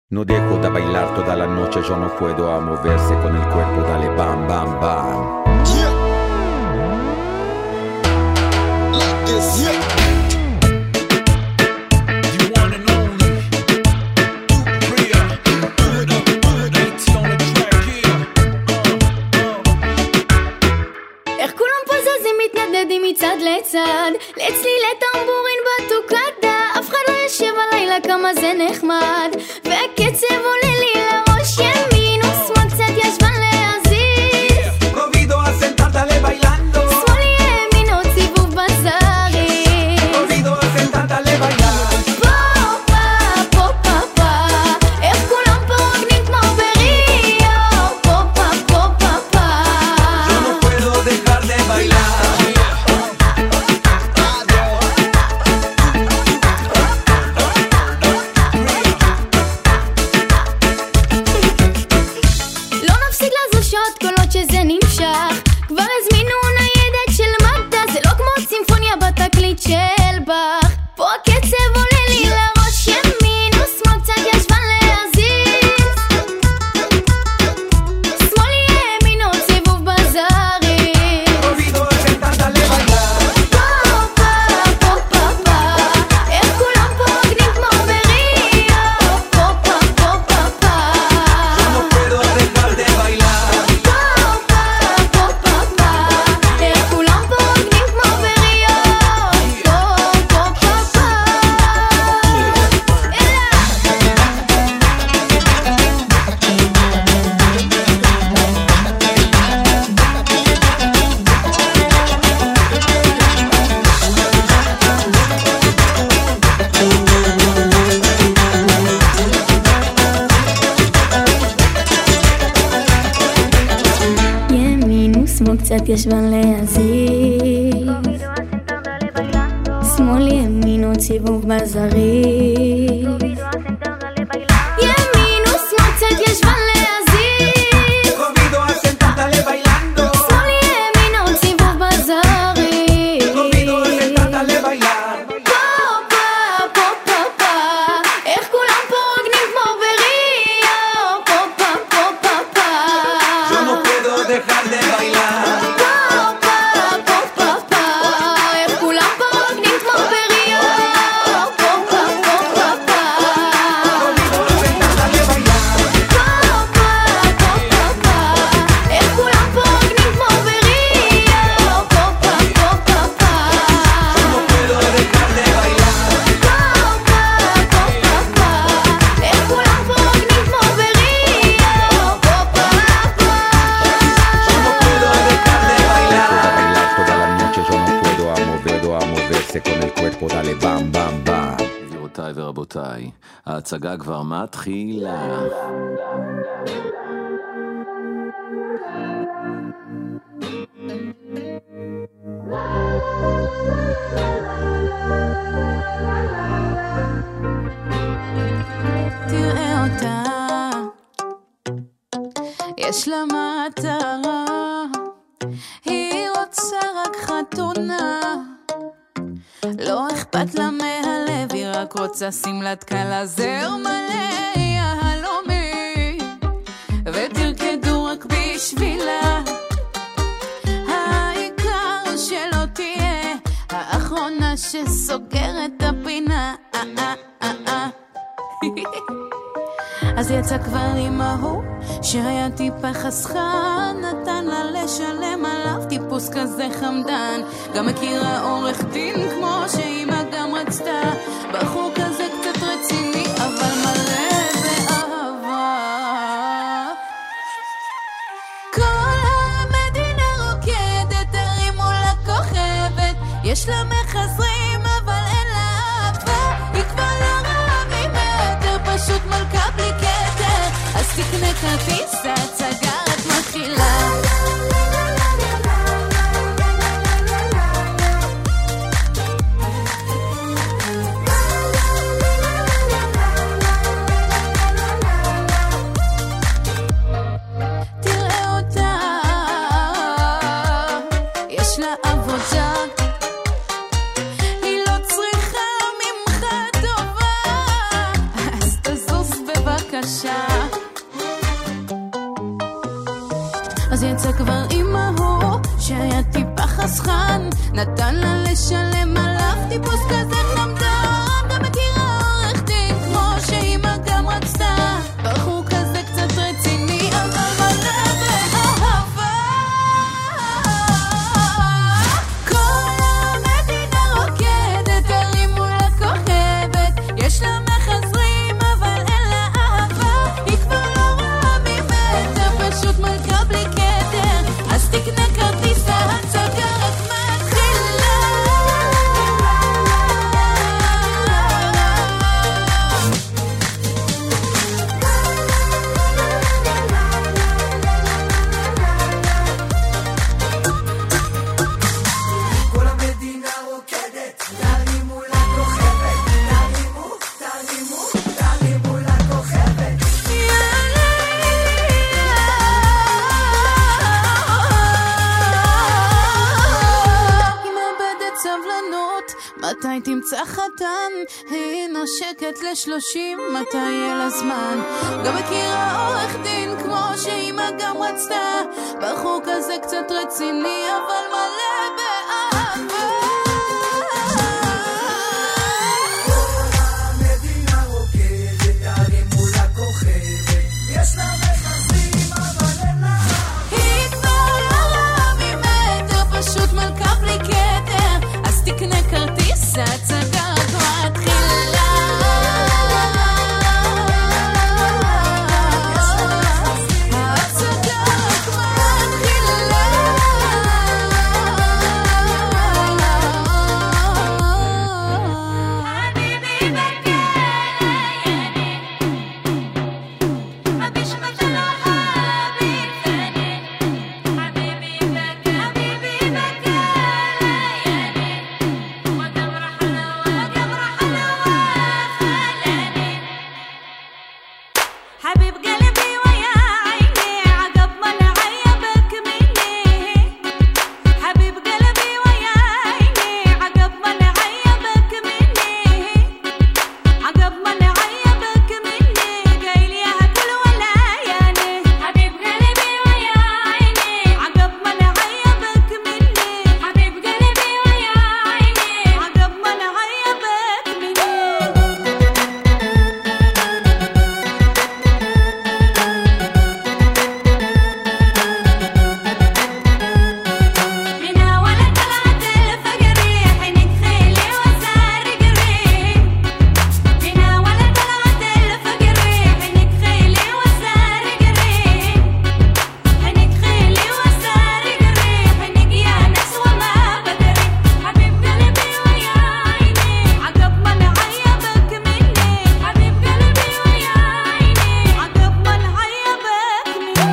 No dejo de bailar toda la noche, yo no puedo a moverse con el cuerpo, dale bam, bam, bam. Yeah. Like this, yeah. מצד לצד, לצלילי טמבורין בטוקדה, אף אחד לא ישב הלילה כמה זה נחמד, והקצב עולה לי לראש ימין ושמאל קצת ישבן להזיז, provido a sentarte bailando, שמאל ימין עוד סיבוב בזרים, provido a sentarte bailar, פה פה פה פה, איך כולם פה רוקדים כמו בריו, פה פה פה פה פה, yo no puedo dejar de bailar. קצת ישבן להזיז, שמאל ימין עוד סיבוב בזרים, ימין ושמאל קצת ישבן להזיז, provido a sentarte bailando, שמאל ימין עוד סיבוב בזרים, provido a sentarte bailar, פה פה פה פה פה, איך כולם פה רוקדים כמו בריו, פה פה פה פה פה, yo no puedo dejar de bailar. ורבותיי, ההצגה כבר מתחילה. תראה אותה, יש לה מטרה, היא רוצה רק חתונה, לא אכפת לה מהלב, היא רק רוצה סמלת קלה, זר מלא יהלומי, ותרקדו רק בשבילה, העיקר שלא תהיה האחרונה שסוגרת את הפינה. אז יצא כבר עם ההוא שהיה טיפה חסכן, נתן לה לשלם עליו, טיפוס כזה חמדן, גם מכירה עורך דין כמו שאמא גם רצתה, בחור כזה קצת רציני אבל מלא באהבה. כל המדינה רוקדת, הרימו לה כוכבת, יש לה מחזרים אבל אין לה אהבה, היא כבר לא רעה ממטר, פשוט מלכה בלי כתר, אז תקנה כרטיס, ההצגה רק מתחילה. תראה אותה, יש לה עבודה, היא לא צריכה ממך טובה, אז תזוז בבקשה. קשה. אז יצא כבר עם ההוא שהיה טיפה חסכן, נתן לה לשלם עליו טיפוס כזה חמדן. גם מכירה עורך דין כמו שאמא גם רצתה, בחור כזה קצת רציני אבל מלא באהבה. כל המדינה רוקדת, הרימו לה כוכבת, יש לה מחזרים אבל אין לה אהבה. היא כבר לא רואה ממטר, פשוט מלכה בלי כתר, אז תקנה כרטיס ההצגה רק מתחילה. כל המדינה רוקדת, תרימו לה כוכבת, תרימו לה כוכבת. היא מאבדת סבלנות, מתי תמצא חתן? היא נושקת ל30, מתי יהיה לה זמן? גם מכירה עורך דין כמו שאמא גם רצתה, בחור כזה קצת רציני אבל מלא באהבה. המדינה רוקדת, תרימו לה כוכבת, יש לה מחזרים אבל אין לה. היא כבר לא רואה ממטר, פשוט מלכה בלי כתר, אז תקנה כרטיס ההצגה רק מתחילה. ההצגה רק מתחילה. حبيبي بكى ليالي مفيش مثله حبيب ثاني. حبيبي بكى ليالي وقمر حلوة خلاني. حبيب قلبي ويا عيني عقب ما نعيبك مني. حبيب قلبي ويا عيني عقب ما نعيبك مني. عقب ما نعيبك مني قايل يا كل ولا ياني. حبيب قلبي ويا عيني عقب ما نعيبك مني. حبيب قلبي ويا عيني عقب ما نعيبك مني. من أول طلعت الفجر حينك خيلي وسار قريب. من أول طلعت الفجر حينك خيلي وسار قريب. حينك خيلي وسار قريب. حينك يا ناس وما بدري. حبيب قلبي ويا عيني عقب ما نعيبك مني. حبيب قلبي ويا عيني عقب ما نعيبك مني.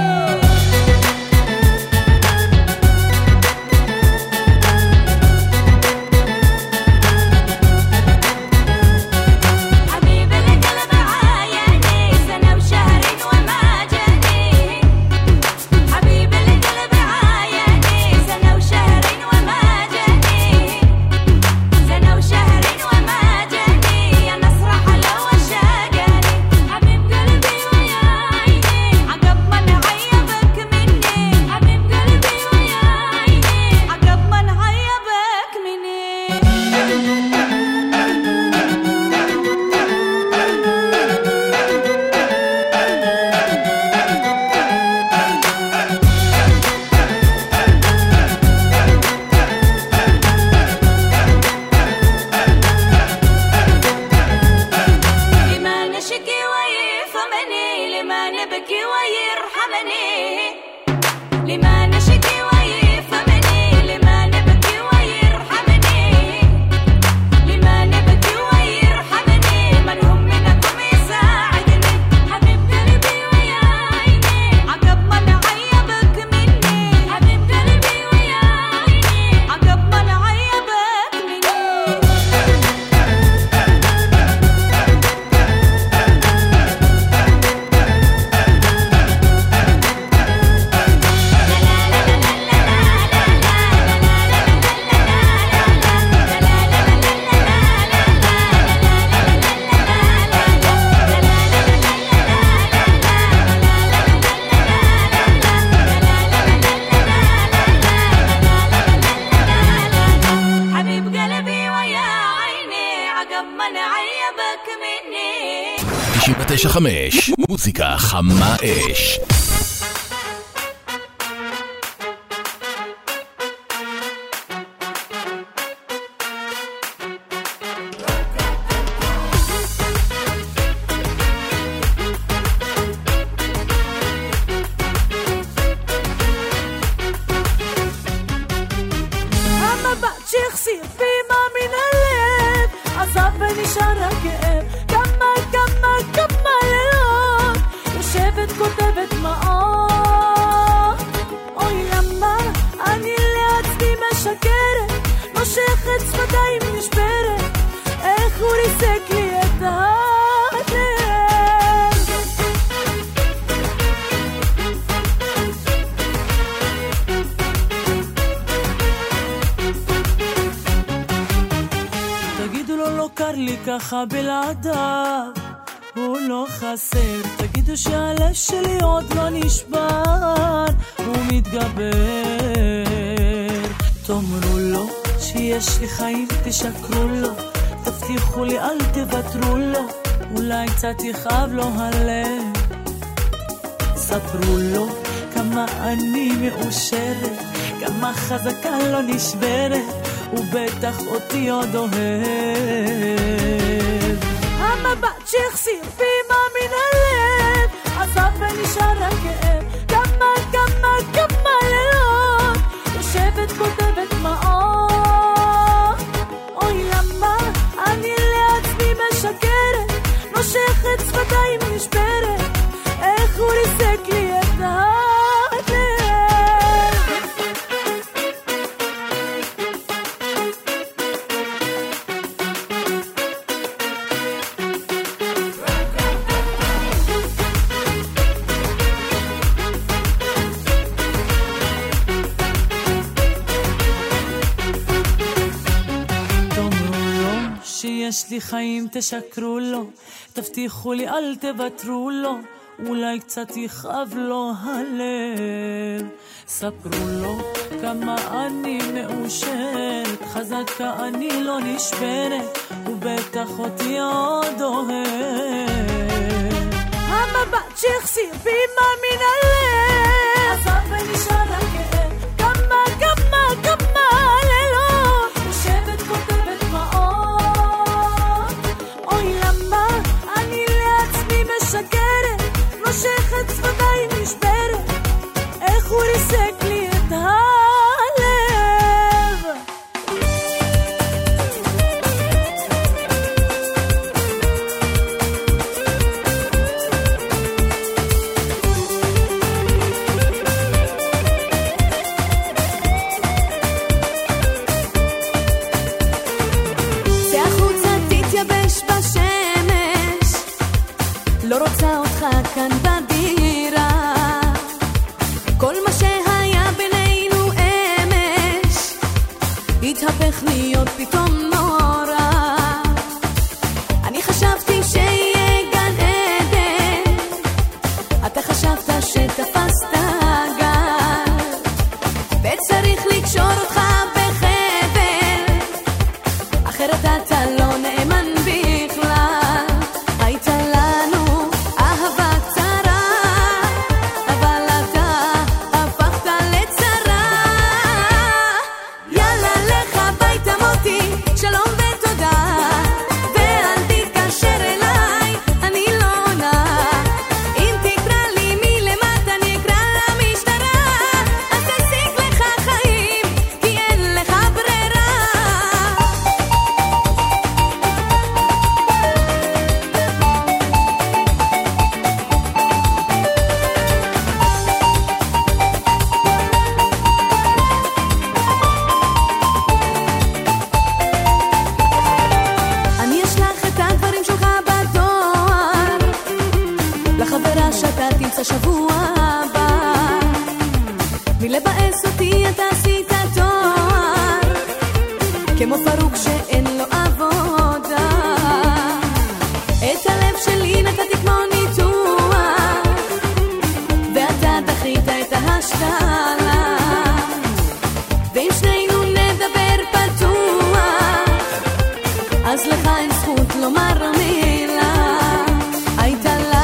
حبيب القلب عايني سنة وشهرين وما جاني. حبيب القلب عايني سنة وشهرين وما جاني. سنة وشهرين وما جاني يا نصرح لو شاقاني. حبيب قلبي ويا عيني عقب ما نعيبك مني. حبيب قلبي ويا عيني عقب ما نعيبك مني. لما نشكي ويفهمني. لما نبكي ويرحمني. لما نشكي ويفهمني. لما نبكي ويرحمني. لما نبكي ويرحمني. من هم منكم يساعدني. حبيب قلبي ويا عيني عقب ما نعيبك مني. حبيب قلبي ويا عيني عقب ما نعيبك مني. لا 105, מוזיקה חמה אש. בלעדיו הוא לא חסר, תגידו שהלב שלי עוד לא נשבר, הוא מתגבר. תאמרו לו שיש לי חיים, תשקרו לו, תבטיחו לי אל תוותרו לו, אולי קצת יכאב לו הלב. ספרו לו כמה אני מאושרת, כמה חזקה לא נשברת, הוא בטח אותי עוד אוהב. המבט שהחסיר בי מן הלב, עזב ונשאר הכאב, כמה לילות יושבת כותבת דמעות. אוי למה אני לעצמי משקרת, נושכת שפתיים נשברת, איך הוא ריסק לי את הלב. יש לי חיים, תשקרו לו, תבטיחו לי אל תוותרו לו, אולי קצת יכאב לו הלב. ספרו לו כמה אני מאושרת, חזקה אני לא נשברת, הוא בטח אותי עוד אוהב. המבט שהחסיר בי מן הלב, עזב ונשאר הכאב, כמה לילות יושבת כותבת דמעות. אוי למה אני לעצמי משקרת, נושכת שפתיים נשברת, איך הוא ריסק לי את הלב. לא רוצה אותך כאן בדירה, כל מה שהיה בינינו אמש התהפך להיות פתאום נורא. אני חשבתי שיהיה גן עדן, אתה חשבת שתפסת גל, וצריך לקשור אותך בחבל, אחרת אתה לא נאמן בכלל. היית לנו אהבה קצרה, אבל אתה הפכת לצרה. יאללה לך הביתה מותי, שלום ותודה, ואל תתקשר אליי, אני לא עונה. אם תקרא לי מלמטה אני אקרא למשטרה, אז תסיק לך חיים, כי אין לך ברירה. אני אשלח את הדברים שלך בדואר, לחברה שאתה תמצא שבוע הבא. מלבאס אותי אתה עשית תואר, כמו פרוק שאין לו עבודה. את הלב שלי נתתי כמו ניתוח, ואתה דחית את ההשתלה. ואם שנינו נדבר פתוח, אז לך אין זכות לומר מילה. היית לה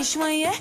لي شوية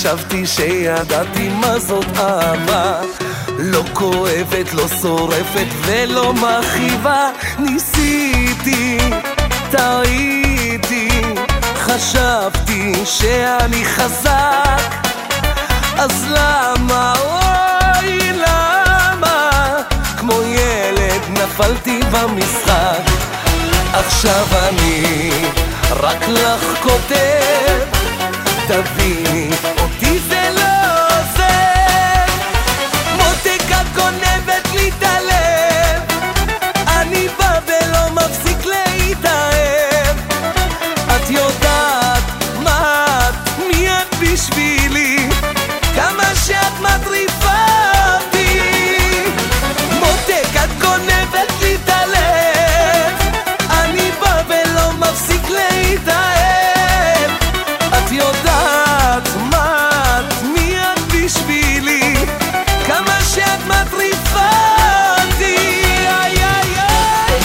חשבתי שידעתי מה זאת אהבה, לא כואבת, לא שורפת ולא מכאיבה. ניסיתי, טעיתי, חשבתי שאני חזק, אז למה, אוי למה, כמו ילד נפלתי במשחק. עכשיו אני רק לך כותב, תביני אותי זה לא עוזר. מותק את גונבת לי את הלב, אני בא ולא מפסיק להתאהב. את יודעת מה את, מי את בשבילי, כמה שאת מטריפה אותי. מותק את גונבת לי את הלב, אני בא ולא מפסיק להתאהב. את יודעת מה את, מי את בשבילי, כמה שאת מטריפה אותי. איי איי איי.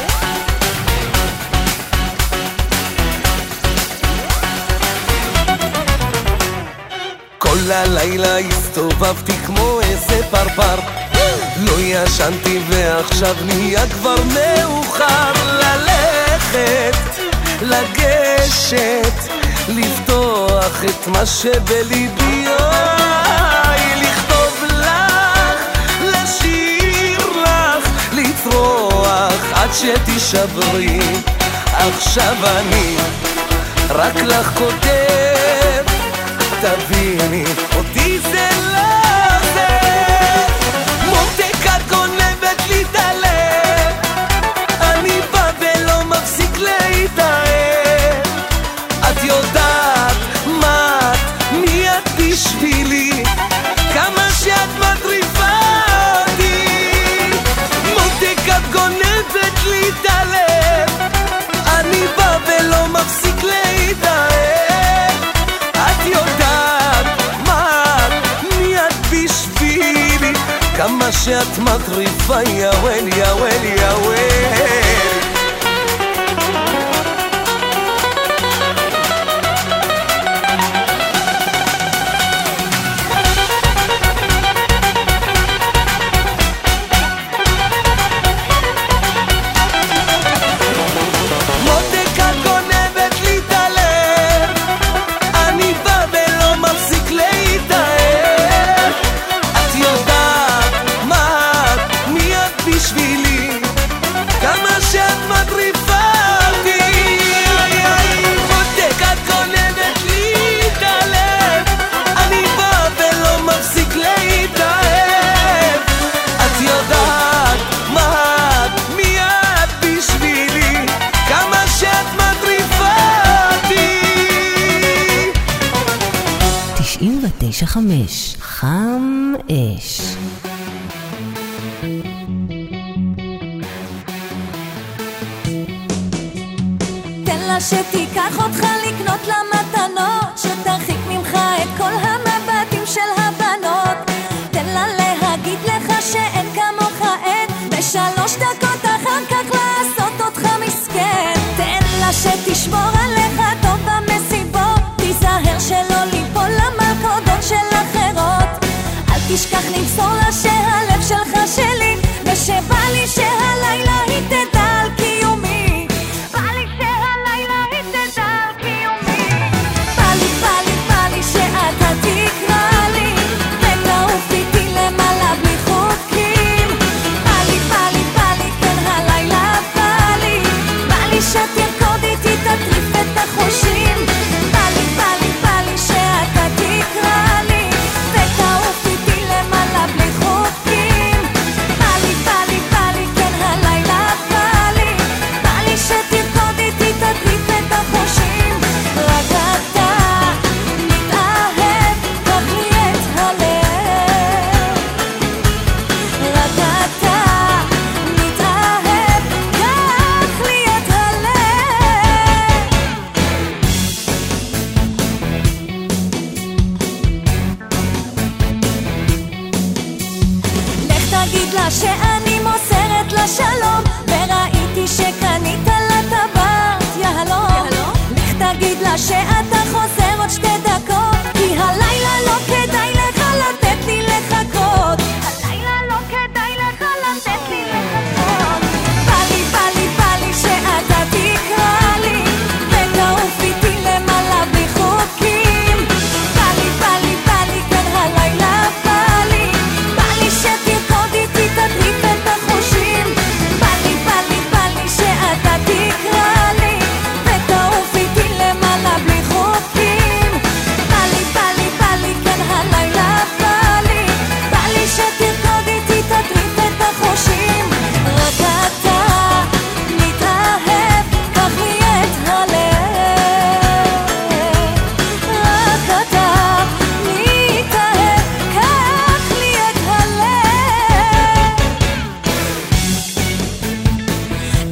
כל הלילה הסתובבתי כמו איזה פרפר, לא ישנתי ועכשיו נהיה כבר מאוחר. ללכת, לגשת, לפתוח את מה שבליבי, לכתוב לך, לשיר לך, לצרוח עד שתשברי. עכשיו אני רק לך כותב, תביני אותי זה לא זה. מותק את גונבת לי את הלב, אני בא ולא מפסיק להתאהב. את יודעת מה את, מי את בשבילי, כמה שאת מטריפה אותי. מותק את גונבת לי את הלב, אני בא ולא מפסיק להתאהב. את יודעת מה את, מי את בשבילי, כמה שאת מטריפה. יא וויל יא וויל יא וויל. חמש, חם אש. תן לה שתיקח אותך לקנות לה מתנות, שתרחיק ממך את כל המבטים של הבנות. תן לה להגיד לך שאין כמוך אין, בשלוש דקות אחר כך לעשות אותך מסכן. תן לה שתשמור עליך טוב במסיבות, תיזהר שלא ליפול למלכודות של אחרות. אל תשכח למסור לה שהלב שלך שלי, ושבא לי שהלילה היא תדע על קיומי. בא לי שהלילה היא תדע על קיומי. בא לי שאתה תקרא לי ותעוף איתי למעלה בלי חוקים. בא לי כן הלילה בא לי שתרקוד איתי תטריף את החושים. בא לי שאתה תקרא לי ותעוף איתי למעלה בלי חוקים.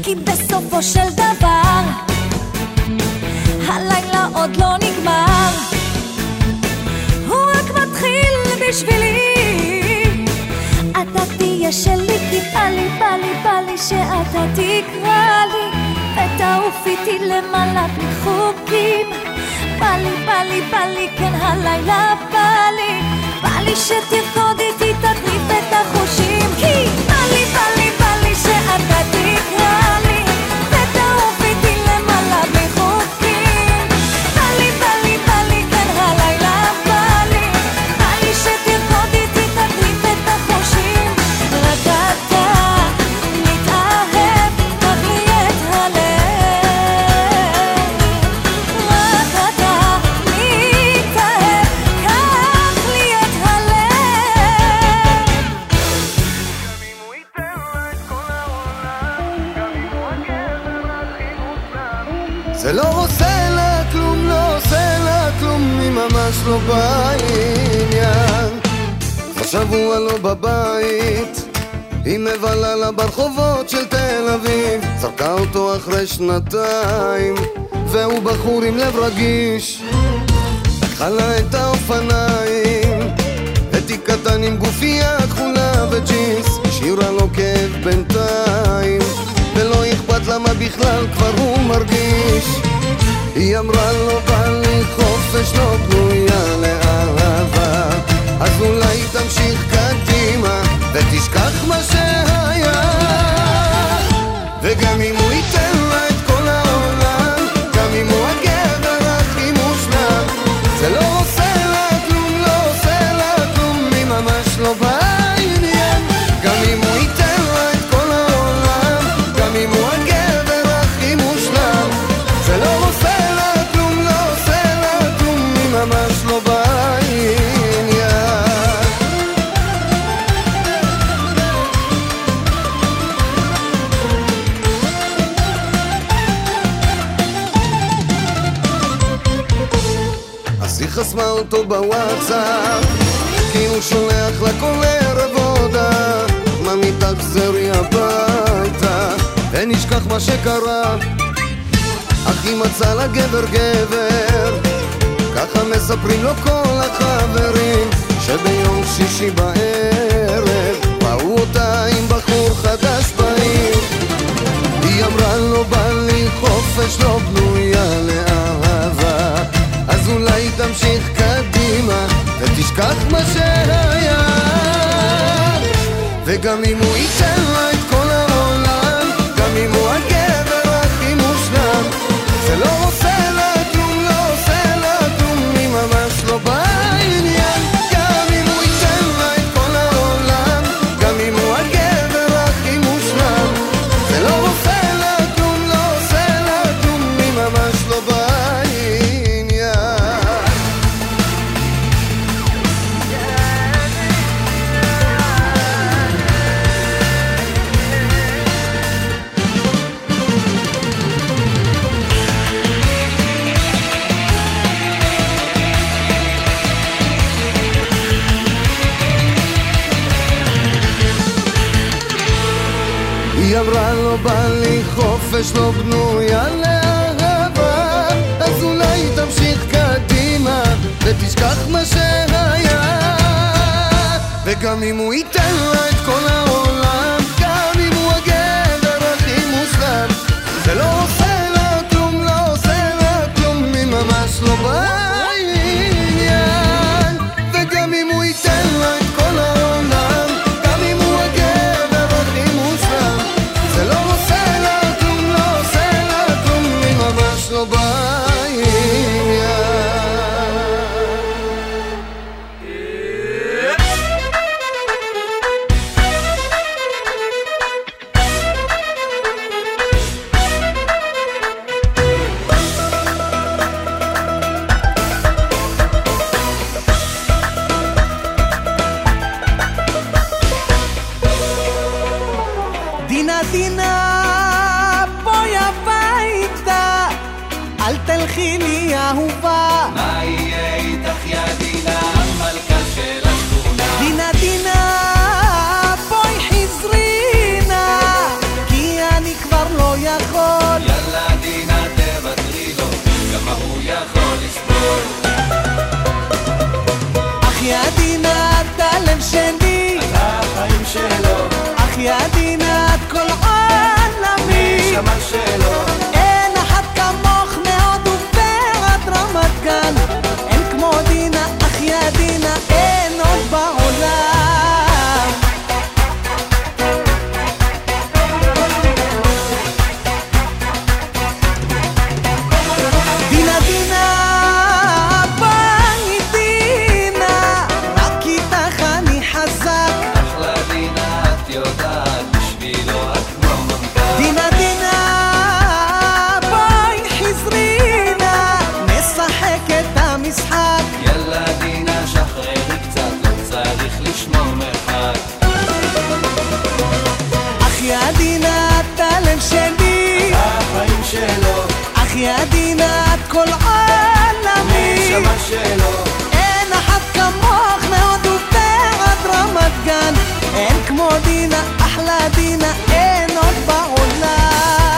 כי בסופו של דבר הלילה עוד לא נגמר, הוא רק מתחיל בשבילי. אתה תהיה שלי כי בא לי, בא לי, בא לי שאתה תקרא לי ותעוף איתי למעלה בלי חוקים. בא לי, בא לי, בא לי, כן הלילה בא לי, בא לי שתרקוד איתי תחליף את החושים. כי בא לי, בא לי, בא לי שאתה תקרא לי ותעוף איתי למעלה בלי חוקים. בא לי, בא לי, בא לי, כן הלילה בא לי, בא לי שתרקוד איתי תחליף את החושים. רק אתה מתאהב, קח לי את הלב. רק אתה מתאהב, קח לי את הלב. זה לא עושה לה כלום, לא עושה לה כלום, היא ממש לא בעניין. השבוע לא בבית, היא מבלה לה ברחובות של תל אביב, זרקה אותו אחרי שנתיים, והוא בחור עם לב רגיש. לקחה לה את האופניים, אתי קטן עם גופייה כחולה וג'ינס, השאירה לו כאב בינתיים, ולא אכפת למה בכלל כבר הוא מרגיש. היא אמרה לו בא לי חופש, לא בנויה לאהבה, אז אולי תמשיך קדימה ותשכח מה שהיה. וגם אם הוא ייתן לה את כל העולם, גם אם הוא הגבר הכי מושלם, זה לא עושה לה כלום, לא עושה לה כלום, היא ממש לא בעניין. גם אם הוא ייתן לה את כל העולם, גם אם הוא הגבר הכי מושלם, זה לא עושה לה כלום, לא עושה לה כלום, היא ממש לא בעניין. אז היא חסמה אותו בוואטסאפ, כי הוא שולח לה כל ערב הודעה, ממי תחזרי הביתה ונשכח מה שקרה. אך היא מצאה לה גבר גבר, ככה מספרים לו כל החברים, שביום שישי בערב ראו אותה עם בחור חדש בעיר. היא אמרה לו בא לי חופש, לא בנויה לאהבה, אז אולי תמשיך קדימה ותשכח מה שהיה. וגם אם הוא ייתן לה את כל העולם, גם אם הוא הגבר הכי מושלם, זה לא עושה לה כלום, לא עושה לה כלום, היא ממש לא בעניין. גם אם הוא ייתן לה את כל העולם, גם אם הוא הגבר הכי מושלם, זה לא עושה לה כלום, לא עושה לה כלום, היא ממש לא בעניין. היא אמרה לו בא לי חופש, לא בנויה לאהבה, אז אולי תמשיך קדימה ותשכח מה שהיה. וגם אם הוא ייתן לה את כל העולם, גם אם הוא הגבר הכי מושלם, זה לא עושה לה כלום, לא עושה לה כלום, היא ממש לא בעניין. וגם אם הוא ייתן לה את כל העולם, גם אם הוא הגבר הכי מושלם, זה לא עושה לה כלום, לא עושה לה כלום, היא ממש לא בעניין. דינה דינה בואי הביתה, אל תלכי לי אהובה. מה יהיה איתך יא דינה, המלכה של השכונה? דינה דינה בואי חזרי נא, כי אני כבר לא יכול. יאללה דינה תוותרי לו, כמה הוא יכול לסבול. אחי עדינה את הלב שלי, את החיים שלו, אחי עדינה את כל עולמי, נשמה שלו. אין אחת כמוך מהודו ועד רמת גן, אין כמו דינה, אחי עדינה אין עוד בעולם. דינה דינה ביי דינה, רק איתך אני חזק. אחלה דינה את יודעת, בשבילו את כמו ממתק. דינה דינה ביי חזרינה, נשחק את המשחק. יאללה דינה שחררי קצת, לא צריך לשמור מרחק. אחי עדינה את הלב שלי, החיים שלו, אחי עדינה את כל עולמי, נשמה שלו. אין אחת כמוך מהודו ועד רמת גן, אין כמו דינה, אחלה דינה אין עוד בעולם.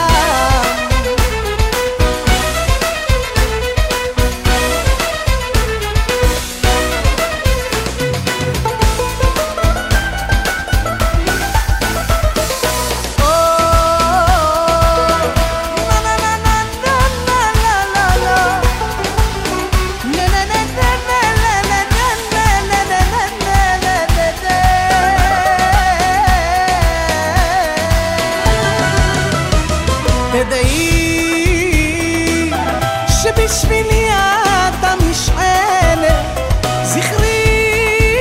תדעי שבשבילי את המשענת, זכרי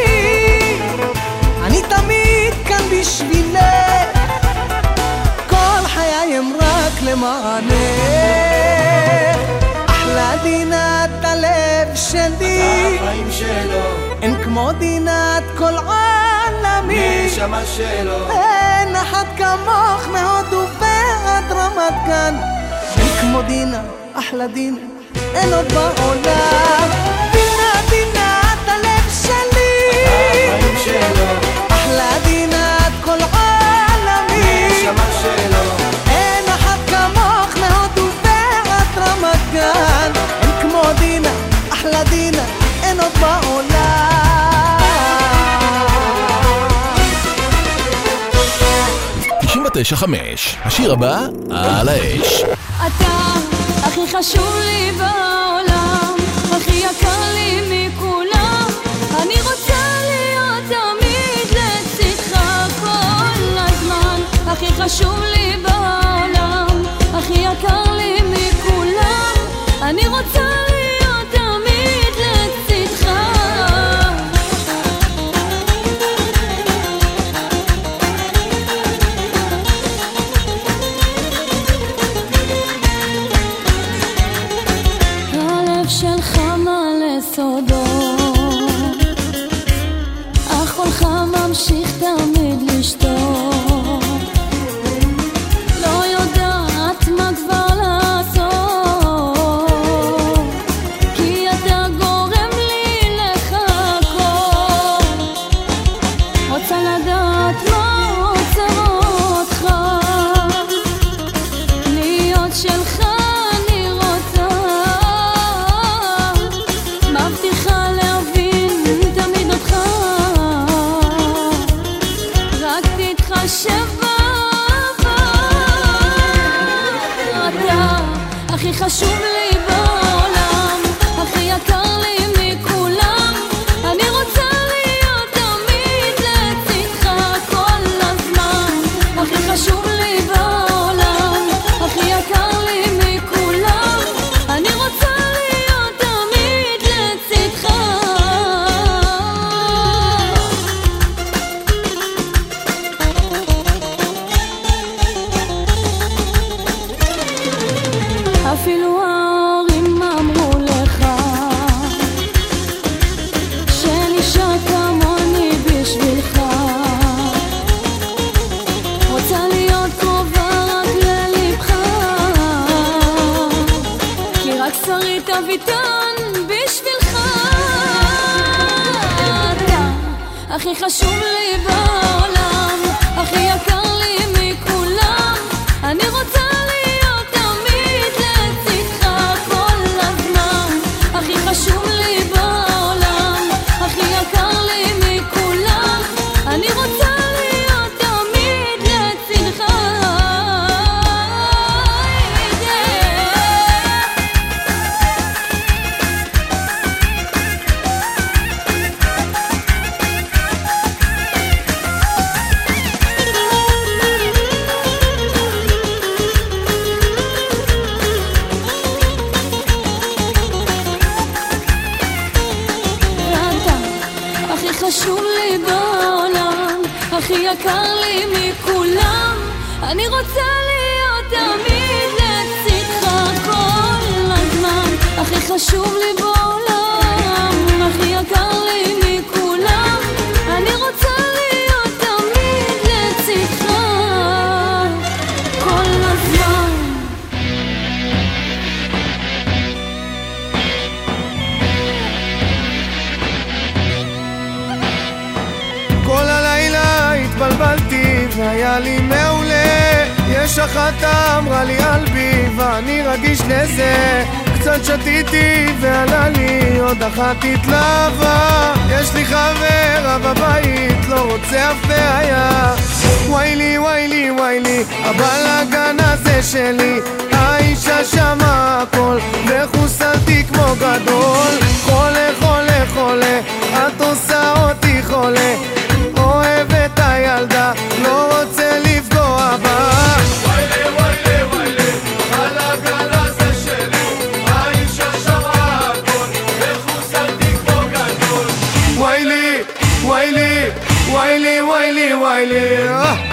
אני תמיד כאן בשבילך, כל חיי הם רק למענך. אחלה דינת הלב שלי, החיים שלו, אין כמו דינת כל עולמי, נשמה שלו. אין אחת כמוך מהודו ועד רמת גן, אין כמו דינה, אחלה דינה, אין עוד בעולם. דינה דינה את הלב שלי, החיים שלו, אחלה דינה את כל עולמי, נשמה שלו. אין אחת כמוך מהודו ועד רמת גן, אין כמו דינה, אחלה דינה, אין עוד בעולם. 99.5, השיר הבא, על האש. אתה הכי חשוב לי בעולם, הכי יקר לי מכולם, אני רוצה להיות תמיד לצדך כל הזמן. הכי חשוב לי בעולם, הכי יקר לי מכולם, אני רוצה להיות תמיד לצדך. הלב שלך מלא סודות, אך קולך ממשיך תמיד לשתות, לא יודעת מה כבר לעשות, כי אתה גורם לי לחכות, רוצה לדעת מה עוצר אותך, להיות שלך אני רוצה, מבטיחה להבין תמיד אותך, רק תתחשב בה. אתה הכי חשוב לי בעולם, הכי יקר לי מכולם, אני רוצה להיות תמיד לצדך כל הזמן. הכי חשוב לי בעולם, הכי יקר לי מכולם, אני רוצה להיות תמיד לצדך. אפילו ההורים אמרו לך שנשאר כמוני בשבילך, רוצה להיות קרובה רק ללבך, כי רק שרית אביטן בשבילך. אתה הכי חשוב לי בעולם, הכי יקר לי מכולם, אני רוצה להיות יקר לי מכולם, אני רוצה להיות תמיד לצדך כל הזמן, הכי חשוב לי בעולם, הכי יקר לי מכולם, אני רוצה להיות תמיד לצדך כל הזמן. כל הלילה התבלבלתי והיה לי מעולה, יש אחת אמרה לי אלבי ואני רגיש לזה, קצת שתיתי ועלה לי עוד אחת התלהבה, יש לי חברה בבית לא רוצה אף בעיה, ויילי ויילי ויילי הבלגן הזה שלי, האישה שמה הכל וחוסלתי כמו גדול, חולה חולה חולה את עושה אותי חולה, אוהב את הילדה לא רוצה לפגוע בה, ויילי ויילי ויילי הבלגן הזה שלי, האישה שמה הכל וחוסלתי כמו גדול, ויילי ויילי ויילי ויילי ויילי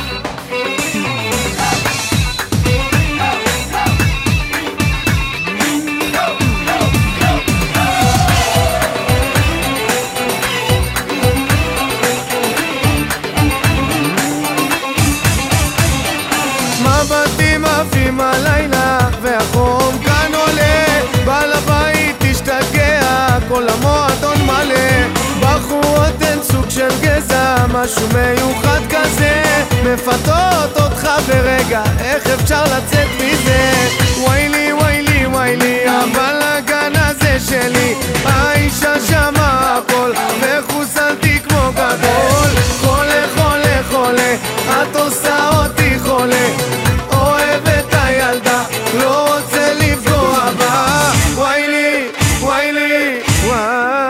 מבטים עפים הלילה והחום כאן עולה, בעל הבית תשתגע כל המועדון מלא, בחורות הן סוג של גזע משהו מיוחד כזה, מפתות אותך ברגע איך אפשר לצאת מזה, ויילי ויילי ויילי הבלגן הזה שלי, האישה שמה הכל וחוסלתי כמו גדול, חולה חולה חולה את עושה אותי חולה, אוהב את הילדה לא רוצה לפגוע בה, ויילי ויילי ויילי.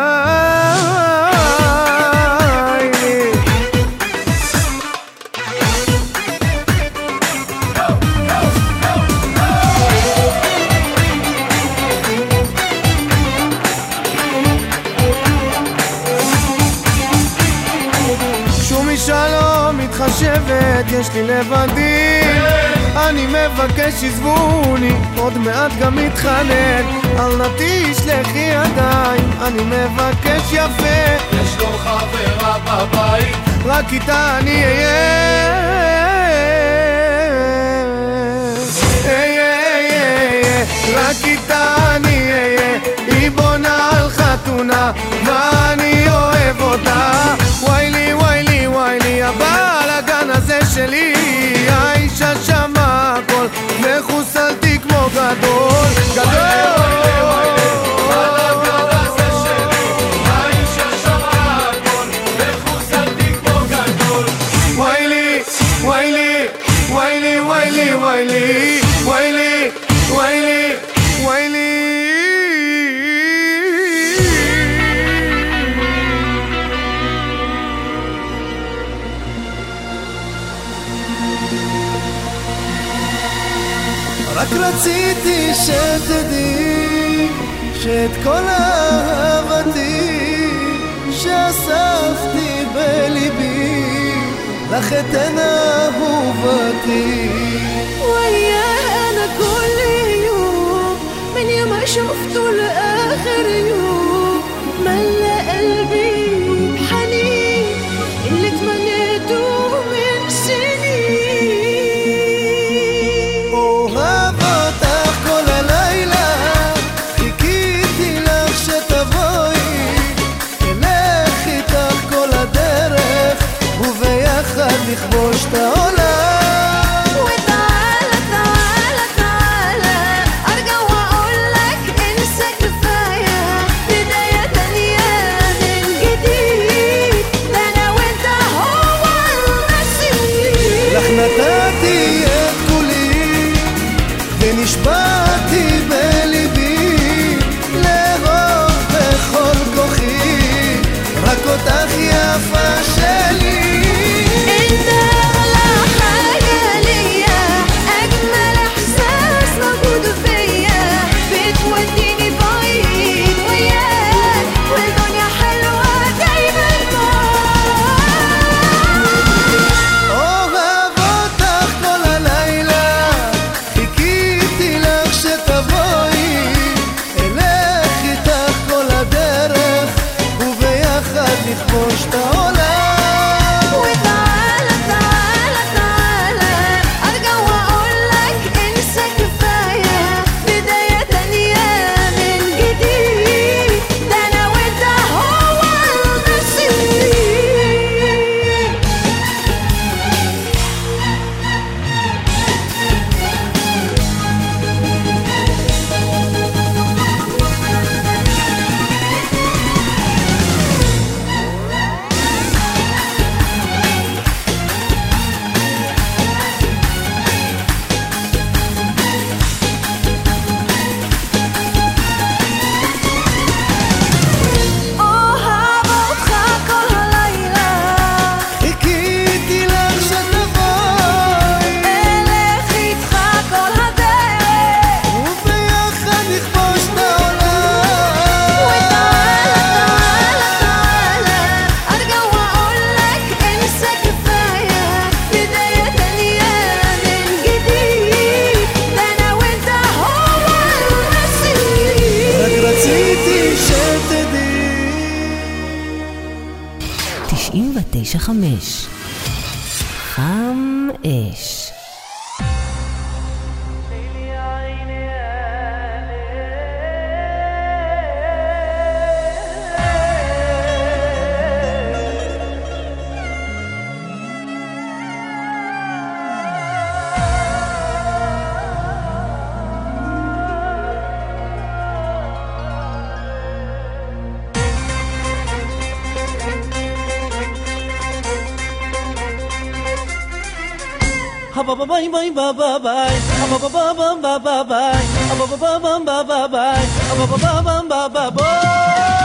שום אישה לא מתחשבת, יש לי לבדי, אני מבקש שזבוני, עוד מעט גם מתחנן, אל נא תשלחי ידיים, אני מבקש יפה, יש לו חברה בבית, רק איתה אני אהיה, רק איתה אני אהיה, היא בונה על חתונה ואני אוהב אותה, ויילי ויילי ויילי הבלגן הזה שלי, האישה שמה הכל וחוסלתי כמו גדול גדול, הבלגן הזה שלי, האישה שמה הכל וחוסלתי כמו גדול, ויילי ויילי ויילי ויילי ויילי ויילי ויילי ויילי. רק רציתי שתדעי שאת כל אהבתי שאספתי בליבי לך אתן אהובתי, ويا أنا كل يوم من يوم ما شفته لآخر يوم ملأ قلبي بحنين اللي تمنيته من سنين. אוהב אותך כל הלילה, חיכיתי לך שתבואי, אלך איתך כל הדרך וביחד נכבוש את העולם. נתתי את כולי ונשבעתי בליבי לאהוב בכל כוחי רק אותך יפה שלי. انت اغلى حاجة ليا اجمل احساس موجود فيا بتوديني بعيد وياك والدنيا حلوة دايما معاك. 95 חם אש. Bye bye bye bye bye bye. Bye bye bye bye bye bye bye. Bye bye bye bye bye bye bye. Bye bye bye bye bye bye.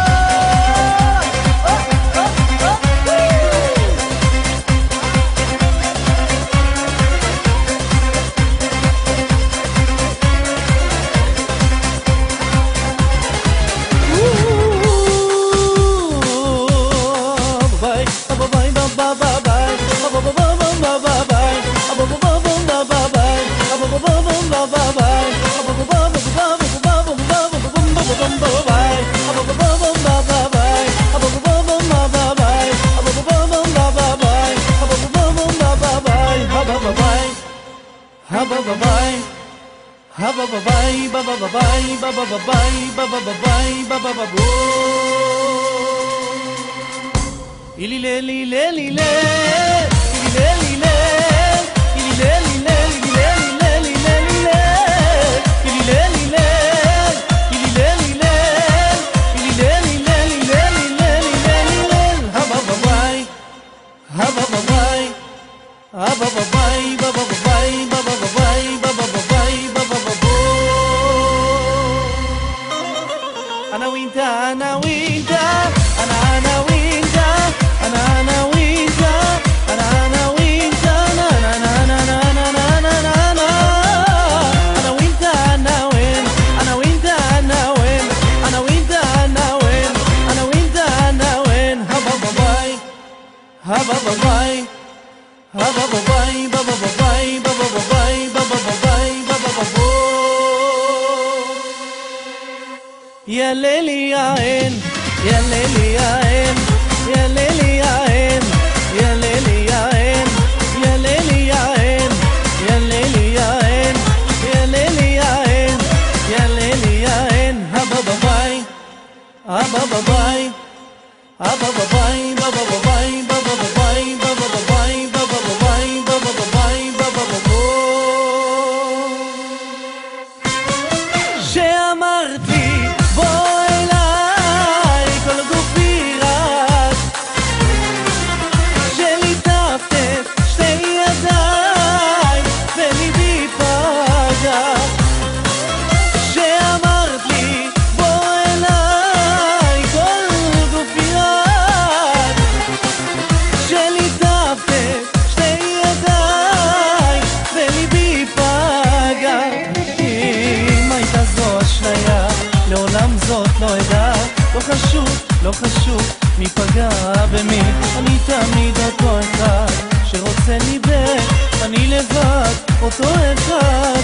לא חשוב מי פגע במי, אני תמיד אותו אחד שרוצה ליבך, אני לבד אותו אחד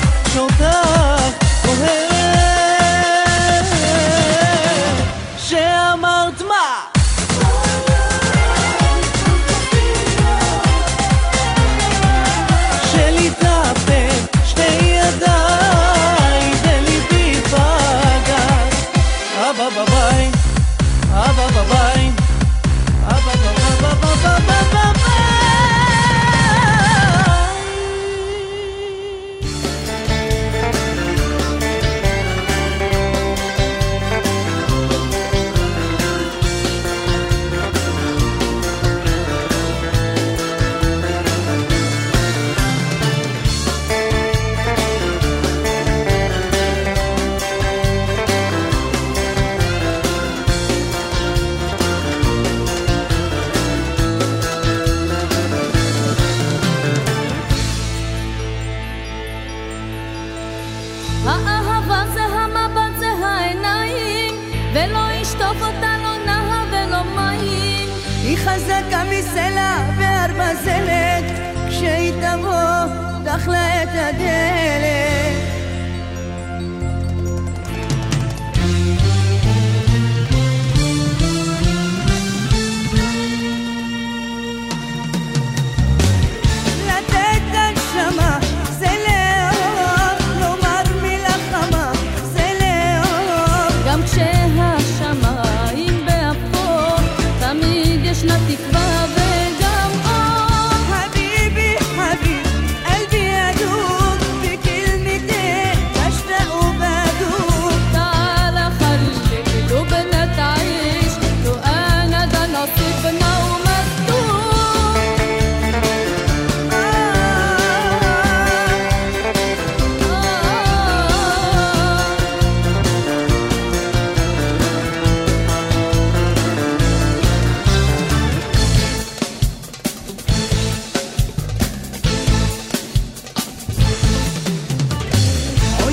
שאותך אוהב. שאמרת מה? שליטפת שתי ידיי וליבי פגע. אבא בביי, אבא בביי, אבא בביי. האהבה זה המבט, זה העיניים, ולא ישטוף אותה לא נהר ולא מים. היא חזקה מסלע והרבזלת, כשהיא תבוא תחלה את הדלת.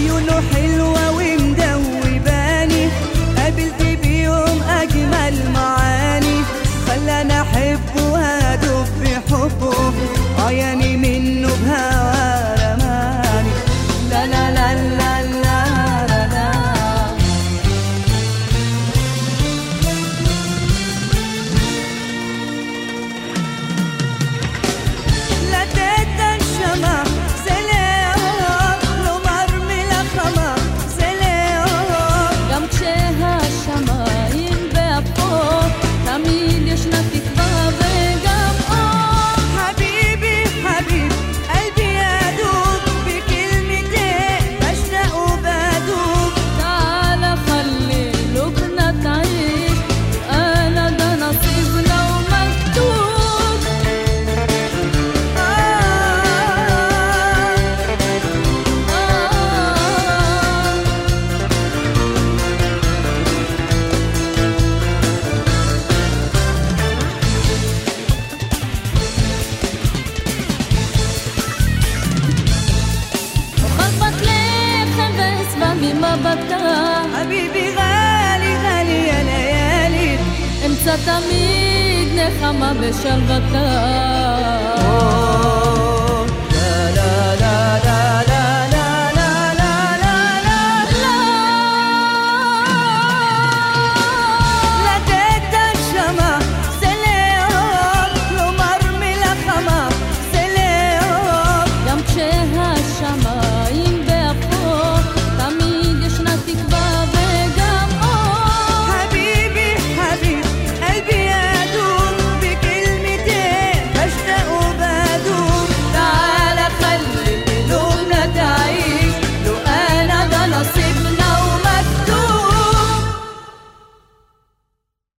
عيونه حلوة ومدوباني، قابلت بيهم أجمل معاني، خلاني أحبه وأدوب بحبه، عياني منه بهوا رماني. لا لا لا لا لا لا لا. لا تتا الشمع سلام، לא מרמילה חמה סלאום. גם כשהשמיים באפור, תמיד ישנה תקווה וגם אור. حبيبي حبيب قلبي يدوب بكلمتين بشتاق وبدوب. تعال خلي قلوبنا تعيش، أنا ده نصيبنا ومكتوب. وخلفت لحم باسمع ממבטה, حبيبي غالي غالي يا ليالي. אמצא תמיד נחמה בשלוותה.